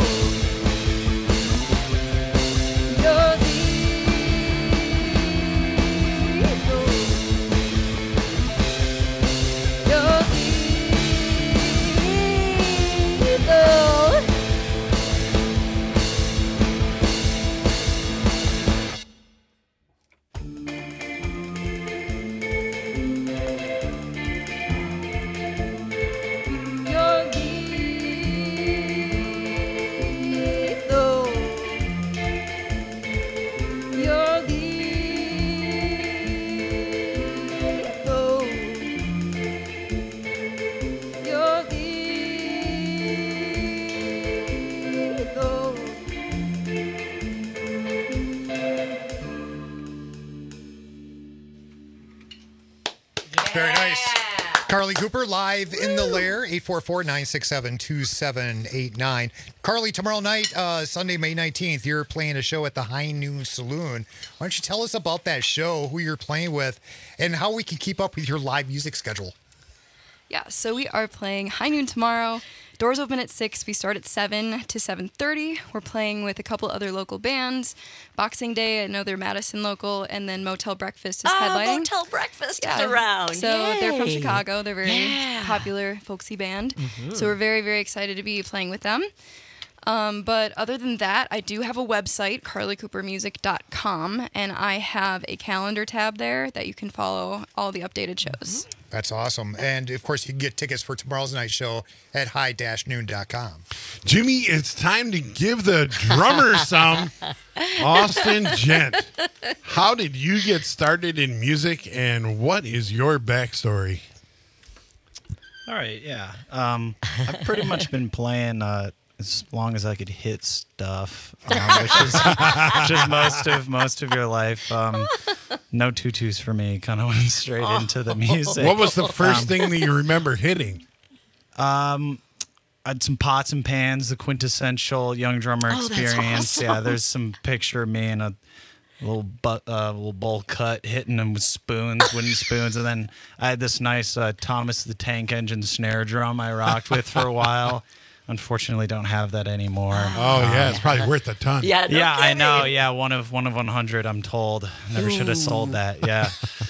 You're lethal. You're lethal. You're lethal. You're lethal. You're lethal. Very nice. Carly Cooper, live in the Lair, 844-967-2789. Carly, tomorrow night, Sunday, May 19th, you're playing a show at the High Noon Saloon. Why don't you tell us about that show, who you're playing with, and how we can keep up with your live music schedule? Yeah, so we are playing High Noon tomorrow, Doors open at 6. We start at 7 to 7:30. We're playing with a couple other local bands. Boxing Day, another Madison local, and then Motel Breakfast is headlining. Motel Breakfast is around. So they're from Yay. Chicago. They're a very popular, folksy band. So we're very, very excited to be playing with them. But other than that, I do have a website, carlycoopermusic.com, and I have a calendar tab there that you can follow all the updated shows. That's awesome. And, of course, you can get tickets for tomorrow's night show at high-noon.com. Jimmy, it's time to give the drummer some. Austin Gent, how did you get started in music, and what is your backstory? All right, yeah. I've pretty much been playing as long as I could hit stuff, which is most of your life. No tutus for me. Kind of went straight into the music. What was the first thing that you remember hitting? I had some pots and pans, the quintessential young drummer experience. That's awesome. Yeah, there's some picture of me in a little bowl cut hitting them with wooden spoons, and then I had this nice Thomas the Tank Engine snare drum I rocked with for a while. Unfortunately, don't have that anymore. Oh yeah, it's probably worth a ton. Yeah, no yeah, I kidding. know. Yeah, one of 100. I'm told. Never should have sold that. Yeah.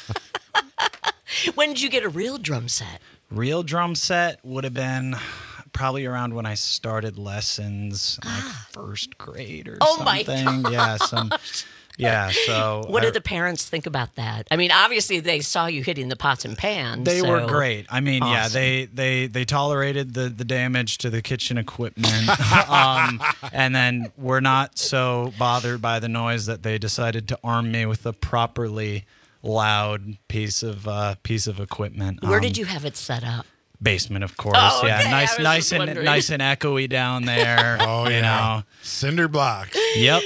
When did you get a real drum set? Real drum set would have been probably around when I started lessons, like first grade or Oh something. my gosh. Yeah, so What did the parents think about that? I mean, obviously they saw you hitting the pots and pans. They so- were great. I mean, Awesome. yeah, they tolerated the damage to the kitchen equipment, and then were not so bothered by the noise that they decided to arm me with a properly loud piece of equipment. Where did you have it set up? Basement, of course. Oh, yeah, okay. I was nice just and wondering. nice and echoey down there. Oh you yeah, know. cinder blocks. Yep.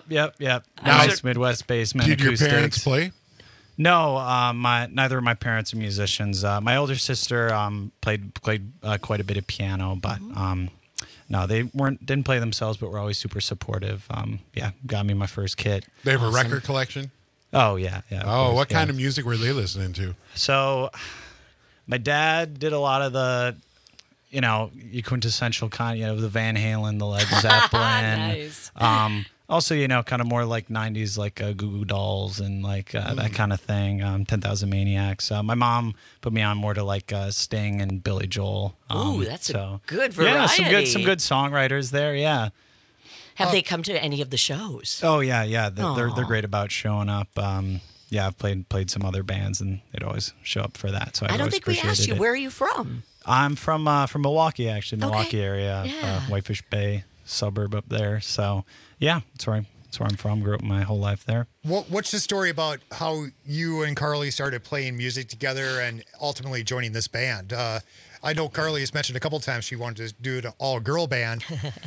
Nice Midwest basement. Did your acoustics. parents play? No, neither of my parents are musicians. My older sister played quite a bit of piano, but no, they didn't play themselves, but were always super supportive. Got me my first kit. They have a record collection. Oh yeah. Of Oh, course, what yeah. kind of music were they listening to? So, my dad did a lot of the, your quintessential kind, the Van Halen, the Led Zeppelin. Nice. Also, kind of more like 90s, like Goo Goo Dolls and like that kind of thing. 10,000 Maniacs. My mom put me on more to like Sting and Billy Joel. Ooh, that's a good variety. Yeah, some good songwriters there. Yeah. Have they come to any of the shows? Oh yeah. They're Aw. great about showing up. I've played some other bands and they'd always show up for that. So I don't think we asked you. it. Where are you from? I'm from Milwaukee, actually, Milwaukee area, Yeah. Whitefish Bay suburb up there. So yeah, that's where I'm from. Grew up my whole life there. What's the story about how you and Carly started playing music together and ultimately joining this band? I know Carly has mentioned a couple times she wanted to do an all-girl band.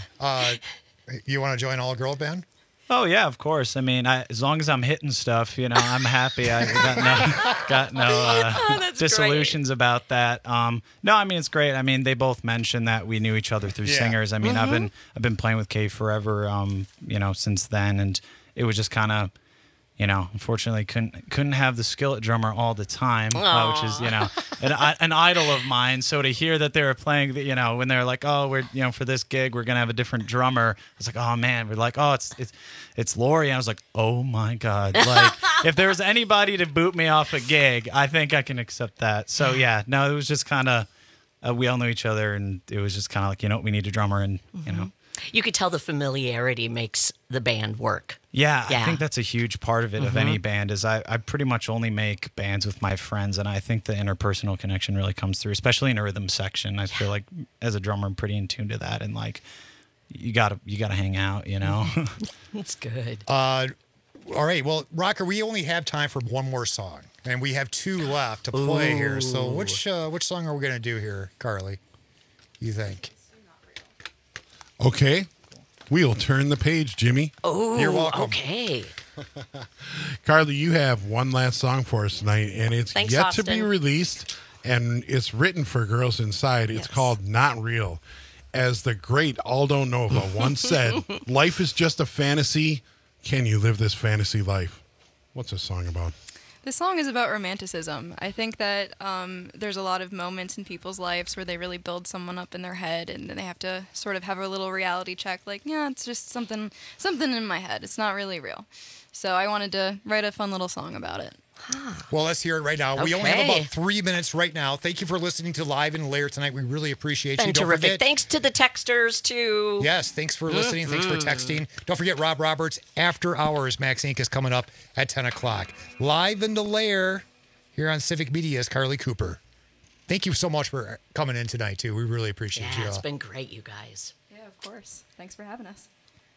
You want to join an all-girl band? Oh yeah, of course. I mean, as long as I'm hitting stuff, I'm happy. I got no disillusions about that. No, I mean it's great. I mean they both mentioned that we knew each other through singers. I mean I've been playing with Kay forever. Since then, and it was just kind of. Unfortunately couldn't have the skillet drummer all the time, which is, an idol of mine. So to hear that they were playing, when they're like, oh, we're, for this gig, we're going to have a different drummer. I was like, oh man, we're like, oh, it's Lori. And I was like, oh my God. Like if there was anybody to boot me off a gig, I think I can accept that. So yeah, no, it was just kind of, we all knew each other and it was just kind of like, we need a drummer and, You could tell the familiarity makes the band work. Yeah, I think that's a huge part of it, of any band, is I pretty much only make bands with my friends, and I think the interpersonal connection really comes through, especially in a rhythm section. I feel like as a drummer, I'm pretty in tune to that, and like you gotta hang out, That's good. All right, well, Rocker, we only have time for one more song, and we have two left to play here. So which song are we gonna do here, Carly? You think? Okay. We'll turn the page, Jimmy. Oh, you're welcome. Okay. Carly, you have one last song for us tonight, and it's Thanks, yet Austin. to be released, and it's written for Girls Inside. It's called Not Real. As the great Aldo Nova once said, life is just a fantasy. Can you live this fantasy life? What's this song about? The song is about romanticism. I think that there's a lot of moments in people's lives where they really build someone up in their head, and then they have to sort of have a little reality check, like, yeah, it's just something in my head. It's not really real. So I wanted to write a fun little song about it. Well, let's hear it right now. We only have about 3 minutes right now. Thank you for listening to Live in the Lair tonight. We really appreciate you. Been terrific. Thanks to the texters, too. Yes, thanks for listening. Thanks for texting. Don't forget Rob Roberts. After Hours, Max Inc. is coming up at 10 o'clock. Live in the Lair here on Civic Media is Carly Cooper. Thank you so much for coming in tonight, too. We really appreciate you. Yeah, it's been great, you guys. Yeah, of course. Thanks for having us.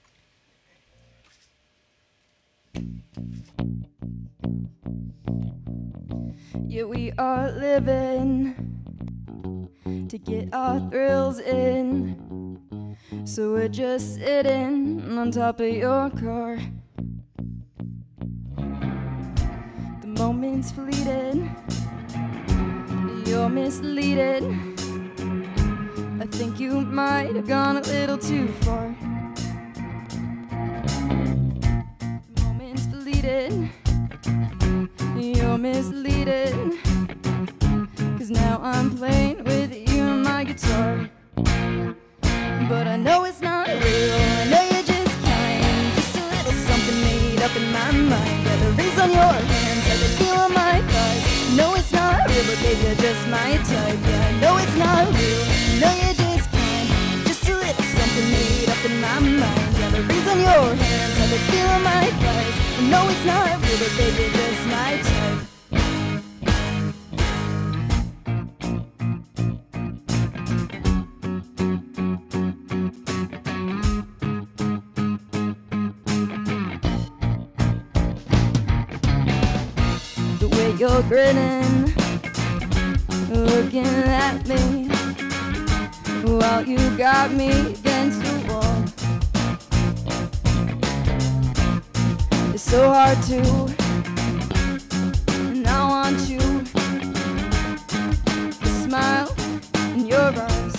Yeah, we are living to get our thrills in. So we're just sitting on top of your car. The moment's fleeting, you're misleading. I think you might have gone a little too far. The moment's fleeting, you're misleading. 'Cause now I'm playing with you and my guitar. But I know it's not real, I know you're just kind. Just a little something made up in my mind. Yeah, the rings on your hands have the feel on my thighs. No, it's not real, but baby, you're just my type. Yeah, I know it's not real, I know you're just kind. Just a little something made up in my mind. Yeah, the rings on your hands have the feel on my thighs. I know it's not real, but baby, you're just my type. You're grinning, looking at me, while you got me against the wall. It's so hard to, and I want you to smile in your eyes.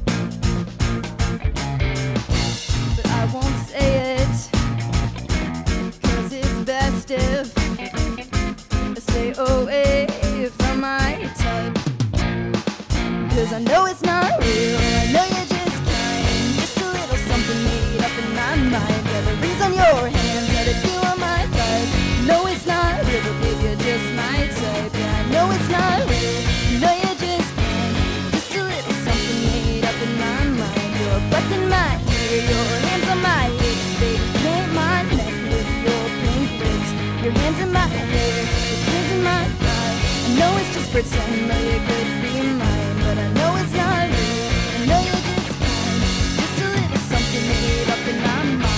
But I won't say it, 'cause it's best if stay away from my type. 'Cause I know it's not real, I know you're just kind. Just a little something made up in my mind. Yeah, the rings on your hands, yeah, the feel on my thighs. No, it's not real, but baby, you're just my type. Yeah, I know it's not real, I know you're just kind. Just a little something made up in my mind. Your breath in my ear, your hands on my hips, baby, paint my neck with your pink lips. Your hands in my hair, my pride. I know it's just pretend that you could be mine, but I know it's not real. I know you're just kind. Just a little something made up in my mind.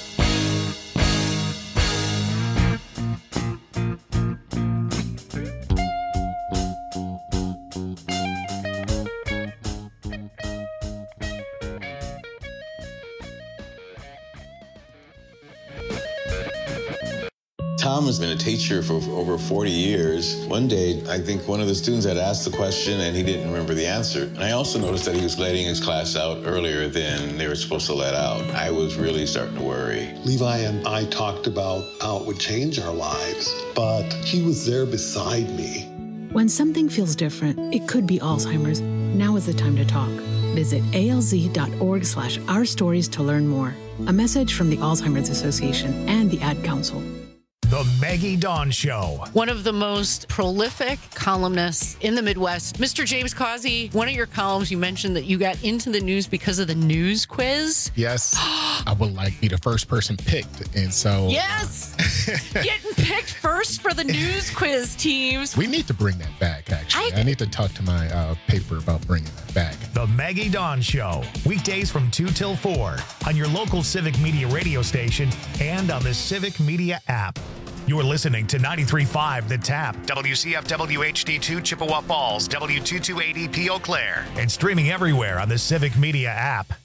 Tom has been a teacher for over 40 years. One day, I think one of the students had asked the question and he didn't remember the answer. And I also noticed that he was letting his class out earlier than they were supposed to let out. I was really starting to worry. Levi and I talked about how it would change our lives, but he was there beside me. When something feels different, it could be Alzheimer's. Now is the time to talk. Visit alz.org/ourstories to learn more. A message from the Alzheimer's Association and the Ad Council. The Maggie Dawn Show. One of the most prolific columnists in the Midwest. Mr. James Causey, one of your columns, you mentioned that you got into the news because of the news quiz. Yes. I would like to be the first person picked. And so... Yes! Getting picked first for the news quiz teams. We need to bring that back, actually. I need to talk to my paper about bringing that back. The Maggie Dawn Show. Weekdays from 2 till 4 on your local Civic Media radio station and on the Civic Media app. You're listening to 93.5 The Tap, WCFW HD2 Chippewa Falls, W228EP Eau Claire, and streaming everywhere on the Civic Media app.